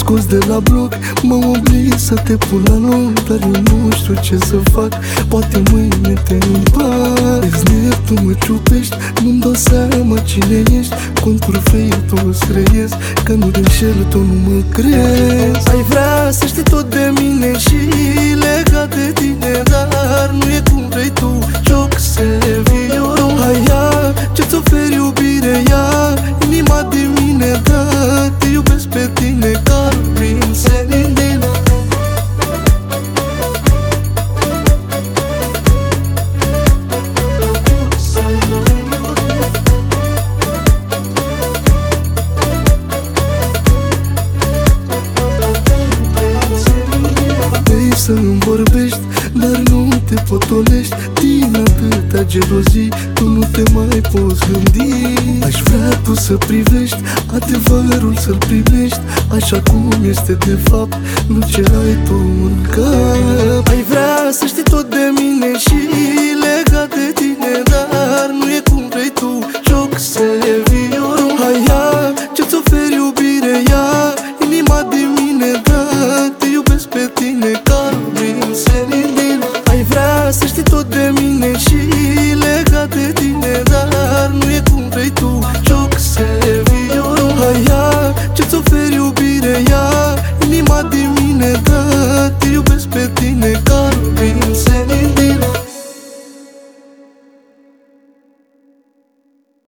scos de la bloc, mă oblig să te pun la loc, dar eu nu știu ce să fac, poate mâine te împac. Ești net, tu mă ciupești, nu-mi dau seama cine ești, contur fei tu îți creiezi, că nu te înșel, tu nu mă crezi. Ai vrea să știi tot de mine și legat de tine, dar nu e cum vrei tu, joc să vii eu. Hai ia, ce-ți oferi iubire, ia inima de mine, da, te iubesc pe tine ca prin senin. Să-mi vorbești, dar nu te potolești din atâta gelozii, tu nu te mai poți gândi. Aș vrea tu să privești adevărul, să-l primești așa cum este de fapt, nu ce ai tu în cap. Ai vrea să știi tot de mine și legat de tine, dar nu e cum